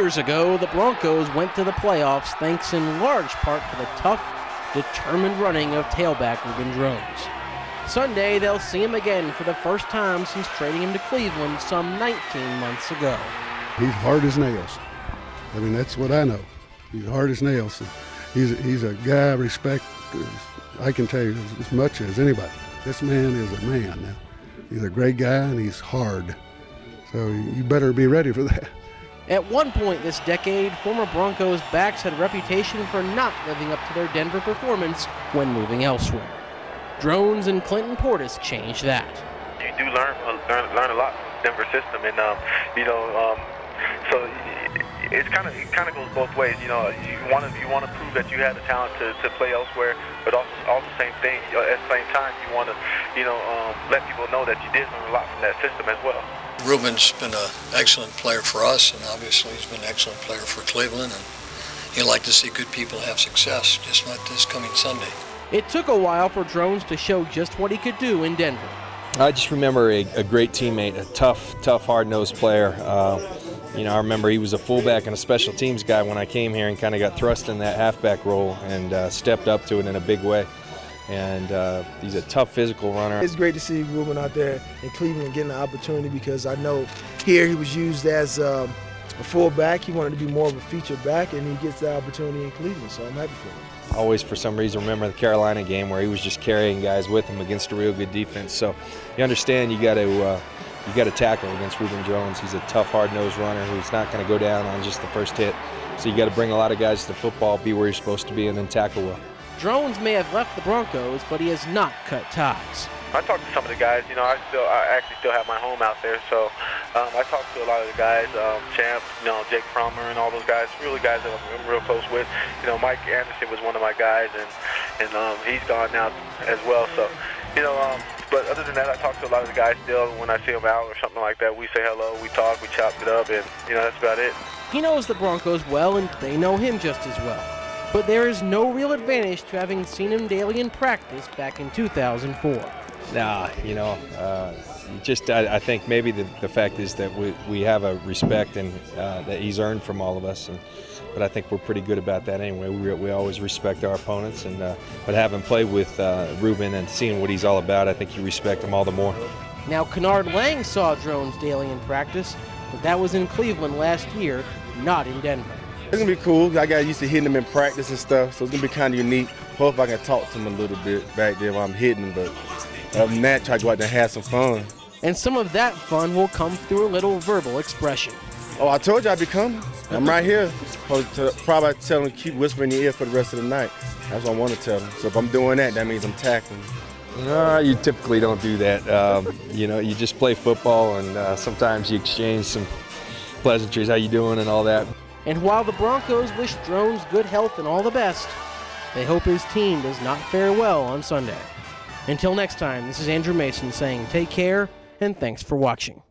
years ago, the Broncos went to the playoffs thanks in large part to the tough, determined running of tailback Reuben Droughns. Sunday, they'll see him again for the first time since trading him to Cleveland some 19 months ago. He's hard as nails. I mean, that's what I know. He's hard as nails. He's a guy I respect, I can tell you, as much as anybody. This man is a man now. He's a great guy and he's hard. So you better be ready for that. At one point this decade, former Broncos backs had a reputation for not living up to their Denver performance when moving elsewhere. Droughns and Clinton Portis changed that. You do learn a lot from the Denver system, and so it kind of goes both ways. You want to prove that you have the talent to play elsewhere, but also same thing. At the same time, you want to let people know that you did learn a lot from that system as well. Reuben's been an excellent player for us, and obviously he's been an excellent player for Cleveland, and you like to see good people have success, just like this coming Sunday. It took a while for Droughns to show just what he could do in Denver. I just remember a great teammate, a tough, hard-nosed player. I remember he was a fullback and a special teams guy when I came here and kind of got thrust in that halfback role and stepped up to it in a big way. And he's a tough physical runner. It's great to see Reuben out there in Cleveland getting the opportunity, because I know here he was used as a fullback. He wanted to be more of a feature back, and he gets the opportunity in Cleveland, so I'm happy for him. Always, for some reason, remember the Carolina game where he was just carrying guys with him against a real good defense. So you understand you got to tackle against Reuben Droughns. He's a tough, hard-nosed runner who's not going to go down on just the first hit. So you got to bring a lot of guys to football, be where you're supposed to be, and then tackle well. Droughns may have left the Broncos, but he has not cut ties. I talked to some of the guys. I actually still have my home out there, so I talked to a lot of the guys, Champ, Jake Frommer, and all those guys. Really guys that I'm real close with. Mike Anderson was one of my guys, and he's gone now as well. So, but other than that, I talk to a lot of the guys still. When I see them out or something like that, we say hello, we talk, we chop it up, and that's about it. He knows the Broncos well, and they know him just as well. But there is no real advantage to having seen him daily in practice back in 2004. Nah, I think maybe the fact is that we have a respect and that he's earned from all of us, but I think we're pretty good about that anyway. We always respect our opponents, and but having played with Reuben and seeing what he's all about, I think you respect him all the more. Now, Kennard Lang saw Droughns daily in practice, but that was in Cleveland last year, not in Denver. It's going to be cool. I got used to hitting him in practice and stuff, so it's going to be kind of unique. Hope I can talk to him a little bit back there while I'm hitting him, but other than that, try to go out there and have some fun. And some of that fun will come through a little verbal expression. Oh, I told you I'd be coming. I'm right here. Probably tell him to keep whispering in your ear for the rest of the night. That's what I want to tell him. So if I'm doing that, that means I'm tackling. You typically don't do that. You just play football, and sometimes you exchange some pleasantries, how you doing and all that. And while the Broncos wish Droughns good health and all the best, they hope his team does not fare well on Sunday. Until next time, this is Andrew Mason saying take care and thanks for watching.